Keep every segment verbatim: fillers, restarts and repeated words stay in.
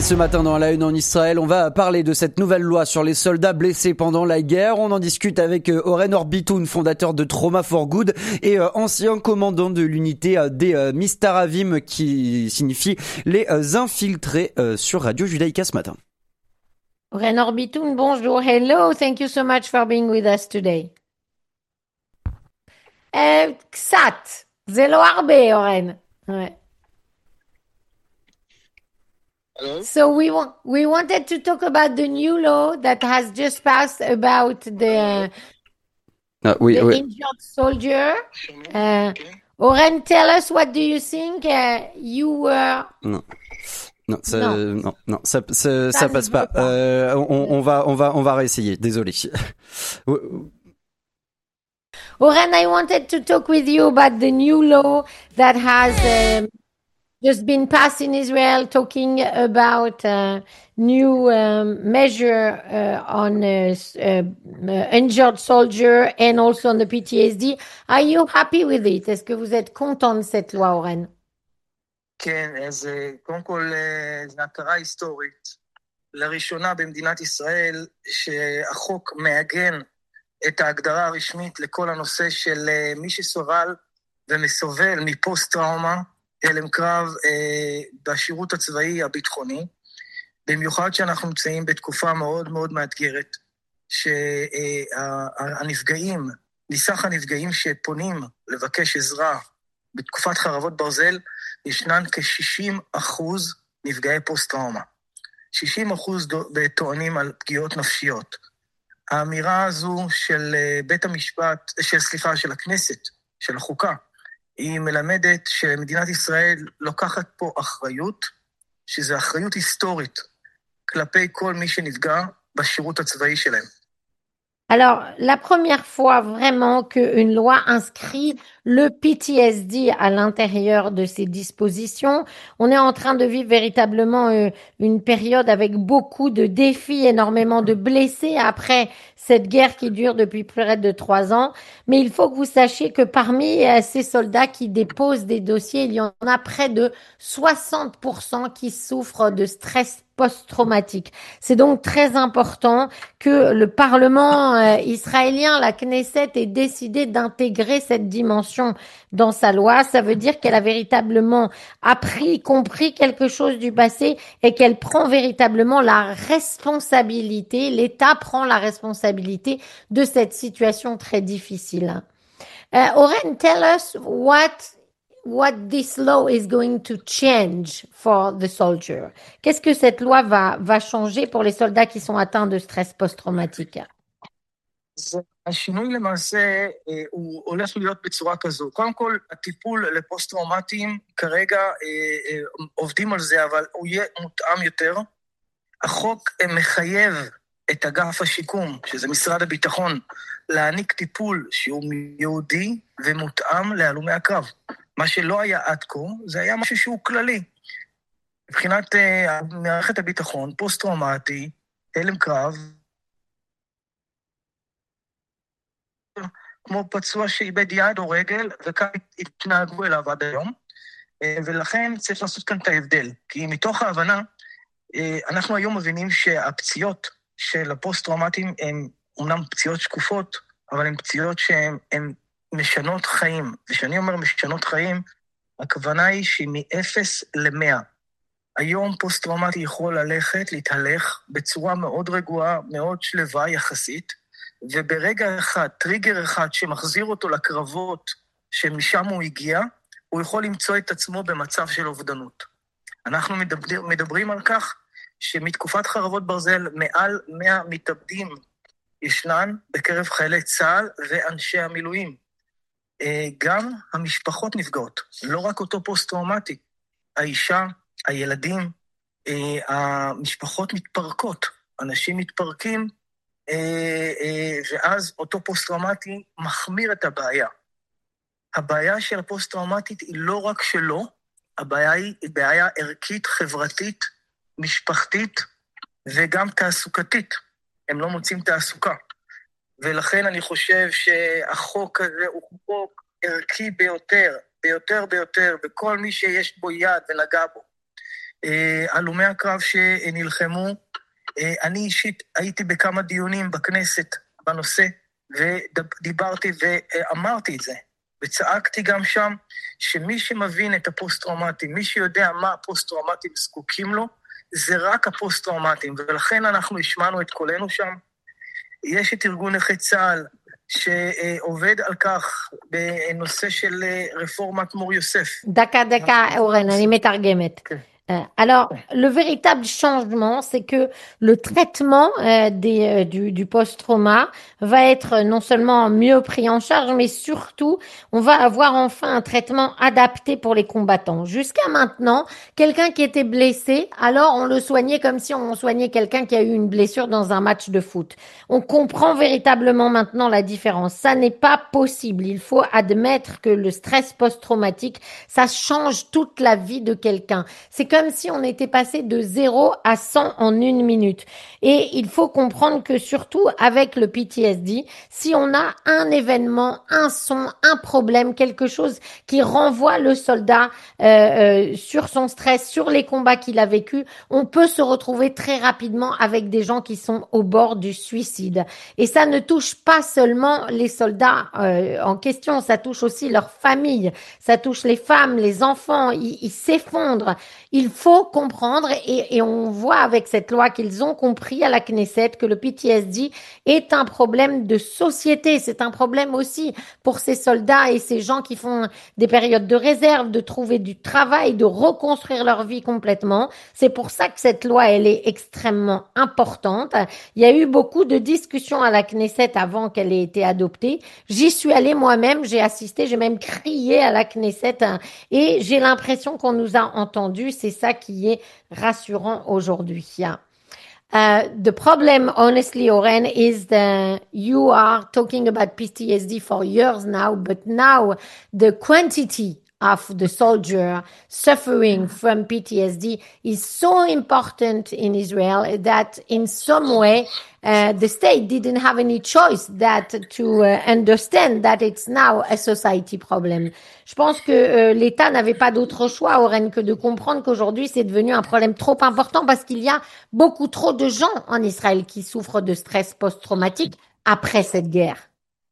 ce matin dans la une en Israël, on va parler de cette nouvelle loi sur les soldats blessés pendant la guerre. On en discute avec Oren Orbitoun, fondateur de Trauma for Good et ancien commandant de l'unité des Mistaravim, qui signifie les infiltrés, sur Radio Judaïka ce matin. Oren Orbitoun, bonjour, hello, thank you so much for being with us today. Euh, קצת, זה לא הרבה, אורן. Ouais. Hello? So we want we wanted to talk about the new law that has just passed about the Ah, oui, the oui. injured soldier. Uh, Oren, tell us, what do you think? Uh, you were Non. Non, ça, Non. non, non, ça, ça, Ça ça ne passe veut pas. pas. Euh, on, on va, on va, on va réessayer. Désolé. Oren, I wanted to talk with you about the new law that has um, just been passed in Israel, talking about uh, new um, measure uh, on uh, s- uh, uh, injured soldier and also on the P T S D. Are you happy with it? Est-ce que vous êtes content de cette loi, Oren? כן, אז אה, קודם כל אה, זו הכרה היסטורית. לראשונה במדינת ישראל שהחוק מעגן את ההגדרה הרשמית לכל הנושא של אה, מי שסובל ומסובל מפוסט-טראומה, הלם קרב אה, בשירות הצבאי הביטחוני, במיוחד שאנחנו נמצאים בתקופה מאוד מאוד מאתגרת, שהנפגעים, מסך הנפגעים שפונים לבקש עזרה בתקופת חרבות ברזל, ישנן כ-שישים אחוז נפגעי פוסט-טראומה. שישים אחוז טוענים על פגיעות נפשיות. האמירה הזו של אה, בית המשפט, של, סליחה, של הכנסת, של החוקה, היא מלמדת שמדינת ישראל לוקחת פה אחריות, שזו אחריות היסטורית כלפי כל מי שנפגע בשירות הצבאי שלהם. Alors, la première fois vraiment qu'une loi inscrit le P T S D à l'intérieur de ses dispositions, on est en train de vivre véritablement euh, une période avec beaucoup de défis, énormément de blessés après cette guerre qui dure depuis près de trois ans. Mais il faut que vous sachiez que parmi euh, ces soldats qui déposent des dossiers, il y en a près de soixante pour cent qui souffrent de stress post-traumatique. C'est donc très important que le Parlement euh, israélien, la Knesset, ait décidé d'intégrer cette dimension dans sa loi. Ça veut dire qu'elle a véritablement appris, compris quelque chose du passé et qu'elle prend véritablement la responsabilité, l'État prend la responsabilité de cette situation très difficile. Uh, Oren, tell us what what this law is going to change for the soldier. Qu'est-ce que cette loi va, va changer pour les soldats qui sont atteints de stress post-traumatique? אז השינוי למעשה אה, הוא הולך להיות בצורה כזו. קודם כל, הטיפול לפוסט-טראומטיים כרגע אה, אה, עובדים על זה, אבל הוא יהיה מותאם יותר. החוק אה, מחייב את אגף השיקום, שזה משרד הביטחון, להעניק טיפול שהוא יהודי ומותאם להלומי הקרב. מה שלא היה עד כה, זה היה משהו שהוא כללי. מבחינת אה, מערכת הביטחון, פוסט-טראומטי, הלם קרב, כמו פצוע שאיבד יד או רגל, וכאן התנהגו אליו עד היום, ולכן צריך לעשות כאן את ההבדל. כי מתוך ההבנה, אנחנו היום מבינים שהפציעות של הפוסט-טראומטיים הן אומנם פציעות שקופות, אבל הן פציעות שהן משנות חיים. ושאני אומר משנות חיים, הכוונה היא שהיא מ-אפס ל-מאה. היום פוסט-טראומטי יכול ללכת, להתהלך, בצורה מאוד רגועה, מאוד שלווה יחסית, וברגע אחד, טריגר אחד שמחזיר אותו לקרבות שמשם הוא הגיע, הוא יכול למצוא את עצמו במצב של אובדנות. אנחנו מדבר, מדברים על כך שמתקופת חרבות ברזל מעל מאה מתאבדים ישנן בקרב חיילי צה"ל ואנשי המילואים. גם המשפחות נפגעות, לא רק אותו פוסט-טראומטי. האישה, הילדים, המשפחות מתפרקות, אנשים מתפרקים, ואז אותו פוסט-טראומטי מחמיר את הבעיה. הבעיה של הפוסט-טראומטית היא לא רק שלו, הבעיה היא בעיה ערכית, חברתית, משפחתית וגם תעסוקתית. הם לא מוצאים תעסוקה. ולכן אני חושב שהחוק הזה הוא חוק ערכי ביותר, ביותר ביותר, וכל מי שיש בו יד ונגע בו, הלומי הקרב שנלחמו, אני אישית הייתי בכמה דיונים בכנסת בנושא, ודיברתי ואמרתי את זה, וצעקתי גם שם, שמי שמבין את הפוסט-טראומטים, מי שיודע מה הפוסט-טראומטים זקוקים לו, זה רק הפוסט-טראומטים, ולכן אנחנו השמענו את קולנו שם. יש את ארגון נכי צה"ל, שעובד על כך בנושא של רפורמת מור יוסף. דקה, דקה, אורן, אני מתרגמת. כן. Alors, le véritable changement, c'est que le traitement euh, des, euh, du, du post-trauma va être non seulement mieux pris en charge, mais surtout, on va avoir enfin un traitement adapté pour les combattants. Jusqu'à maintenant, quelqu'un qui était blessé, alors on le soignait comme si on soignait quelqu'un qui a eu une blessure dans un match de foot. On comprend véritablement maintenant la différence. Ça n'est pas possible. Il faut admettre que le stress post-traumatique, ça change toute la vie de quelqu'un. C'est comme si on était passé de zéro à cent en une minute. Et il faut comprendre que surtout avec le P T S D, si on a un événement, un son, un problème, quelque chose qui renvoie le soldat euh, euh, sur son stress, sur les combats qu'il a vécu, on peut se retrouver très rapidement avec des gens qui sont au bord du suicide. Et ça ne touche pas seulement les soldats euh, en question, ça touche aussi leur famille, ça touche les femmes, les enfants, ils, ils s'effondrent. Il faut comprendre, et, et on voit avec cette loi qu'ils ont compris à la Knesset que le P T S D est un problème de société. C'est un problème aussi pour ces soldats et ces gens qui font des périodes de réserve, de trouver du travail, de reconstruire leur vie complètement. C'est pour ça que cette loi, elle est extrêmement importante. Il y a eu beaucoup de discussions à la Knesset avant qu'elle ait été adoptée. J'y suis allée moi-même, j'ai assisté, j'ai même crié à la Knesset et j'ai l'impression qu'on nous a entendus. C'est ça qui est rassurant aujourd'hui. Uh, the problem, honestly, Oren, is that you are talking about P T S D for years now, but now the quantity of the soldier suffering from P T S D is so important in Israel that in some way uh, the state didn't have any choice that to uh, understand that it's now a society problem. Je pense que euh, l'État n'avait pas d'autre choix, Oren, que de comprendre qu'aujourd'hui c'est devenu un problème trop important parce qu'il y a beaucoup trop de gens en Israël qui souffrent de stress post-traumatique après cette guerre.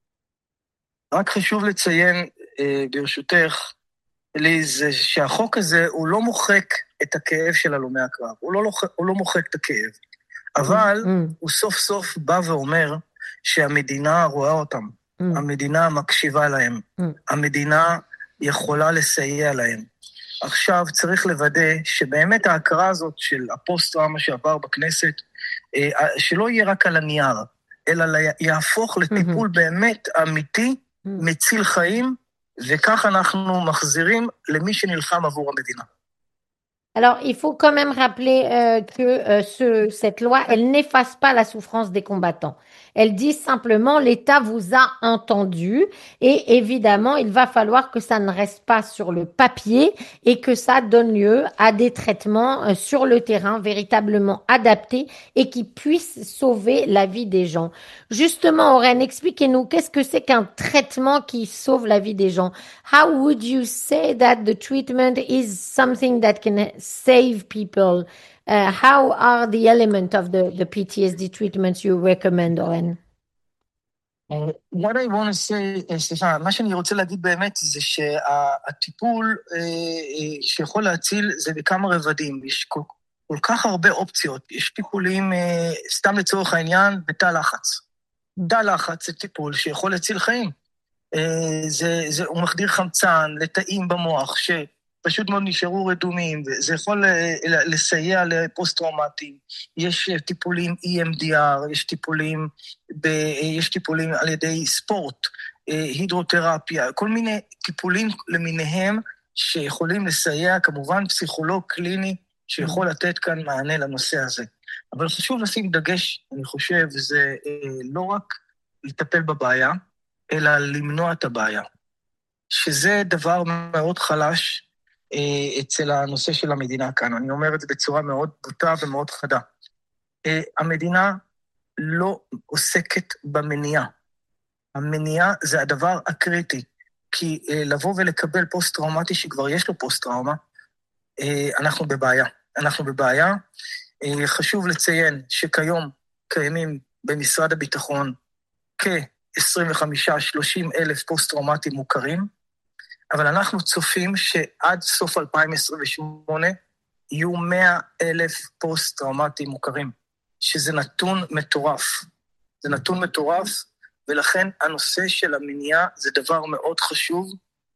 רק חשוב לציין, ברשותך, ליז, שהחוק הזה הוא לא מוחק את הכאב של הלומי הקרב, הוא לא, הוא לא מוחק את הכאב, אבל mm. הוא סוף סוף בא ואומר שהמדינה רואה אותם, mm. המדינה מקשיבה להם, mm. המדינה יכולה לסייע להם. עכשיו צריך לוודא שבאמת ההכרה הזאת של הפוסט-טראומה שעבר בכנסת, שלא יהיה רק על הנייר, אלא יהפוך לטיפול mm-hmm. באמת אמיתי, mm. מציל חיים, וכך אנחנו מחזירים למי שנלחם עבור המדינה. Alors, il faut quand même rappeler euh, que euh, ce, cette loi, elle n'efface pas la souffrance des combattants. Elle dit simplement, l'État vous a entendu et évidemment, il va falloir que ça ne reste pas sur le papier et que ça donne lieu à des traitements euh, sur le terrain véritablement adaptés et qui puissent sauver la vie des gens. Justement, Oren, expliquez-nous, qu'est-ce que c'est qu'un traitement qui sauve la vie des gens? How would you say that the treatment is something that can save people? Uh, how are the elements of the, the P T S D treatments you recommend, Oren? Uh, what I want to say, סליחה, מה שאני רוצה להגיד באמת זה שהטיפול uh, שיכול להציל זה בכמה רבדים. יש כל, כל כך הרבה אופציות. יש טיפולים, uh, סתם לצורך העניין, בתא לחץ. תא לחץ זה טיפול שיכול להציל חיים. Uh, זה, זה, הוא מחדיר חמצן לתאים במוח ש... פשוט מאוד נשארו רדומים, וזה יכול לסייע לפוסט-טראומטיים. יש טיפולים E M D R, יש טיפולים, ב, יש טיפולים על ידי ספורט, הידרותרפיה, כל מיני טיפולים למיניהם שיכולים לסייע, כמובן פסיכולוג קליני שיכול לתת כאן מענה לנושא הזה. אבל חשוב לשים דגש, אני חושב, זה לא רק לטפל בבעיה, אלא למנוע את הבעיה. שזה דבר מאוד חלש, אצל הנושא של המדינה כאן. אני אומר את זה בצורה מאוד בוטה ומאוד חדה. המדינה לא עוסקת במניעה. המניעה זה הדבר הקריטי, כי לבוא ולקבל פוסט-טראומטי שכבר יש לו פוסט-טראומה, אנחנו בבעיה. אנחנו בבעיה. חשוב לציין שכיום קיימים במשרד הביטחון כ-עשרים וחמישה עד שלושים אלף פוסט-טראומטיים מוכרים, אבל אנחנו צופים שעד סוף אלפיים עשרים ושמונה יהיו מאה אלף פוסט-טראומטיים מוכרים, שזה נתון מטורף. זה נתון מטורף, ולכן הנושא של המניעה זה דבר מאוד חשוב,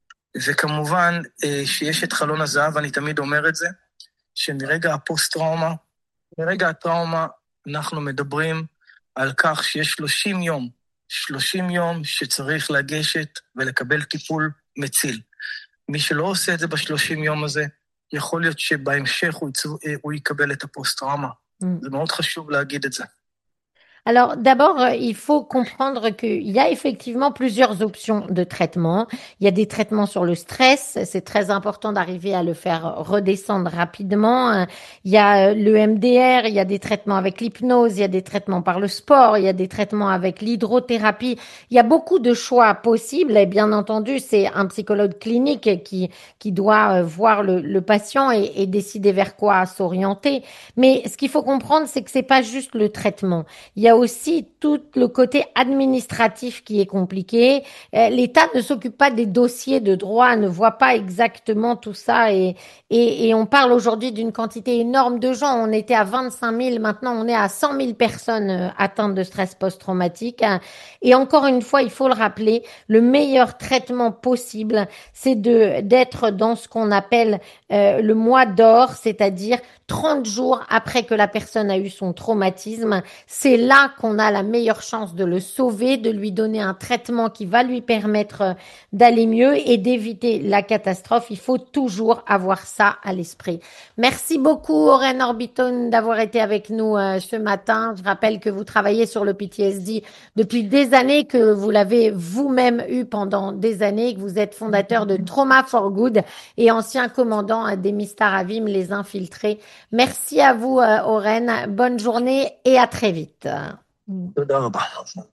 וכמובן שיש את חלון הזהב, אני תמיד אומר את זה, שמרגע הפוסט-טראומה, מרגע הטראומה אנחנו מדברים על כך שיש שלושים יום, שלושים יום שצריך לגשת ולקבל טיפול מציל. מי שלא עושה את זה בשלושים יום הזה, יכול להיות שבהמשך הוא, יצא, הוא יקבל את הפוסט-טראומה. Mm. זה מאוד חשוב להגיד את זה. Alors, d'abord, il faut comprendre qu'il y a effectivement plusieurs options de traitement. Il y a des traitements sur le stress. C'est très important d'arriver à le faire redescendre rapidement. Il y a le M D R, il y a des traitements avec l'hypnose, il y a des traitements par le sport, il y a des traitements avec l'hydrothérapie. Il y a beaucoup de choix possibles. Et bien entendu, c'est un psychologue clinique qui, qui doit voir le, le patient et, et décider vers quoi s'orienter. Mais ce qu'il faut comprendre, c'est que c'est pas juste le traitement. Il y a aussi tout le côté administratif qui est compliqué. L'État ne s'occupe pas des dossiers de droit, ne voit pas exactement tout ça et, et, et on parle aujourd'hui d'une quantité énorme de gens. On était à vingt-cinq mille, maintenant on est à cent mille personnes atteintes de stress post-traumatique. Et encore une fois, il faut le rappeler, le meilleur traitement possible, c'est de d'être dans ce qu'on appelle euh, le mois d'or, c'est-à-dire trente jours après que la personne a eu son traumatisme. C'est là qu'on a la meilleure chance de le sauver, de lui donner un traitement qui va lui permettre d'aller mieux et d'éviter la catastrophe. Il faut toujours avoir ça à l'esprit. Merci beaucoup, Oren Orbiton, d'avoir été avec nous euh, ce matin. Je rappelle que vous travaillez sur le P T S D depuis des années, que vous l'avez vous-même eu pendant des années, que vous êtes fondateur de Trauma for Good et ancien commandant des Mistaravim, les infiltrés. Merci à vous, Oren. Bonne journée et à très vite. תודה רבה.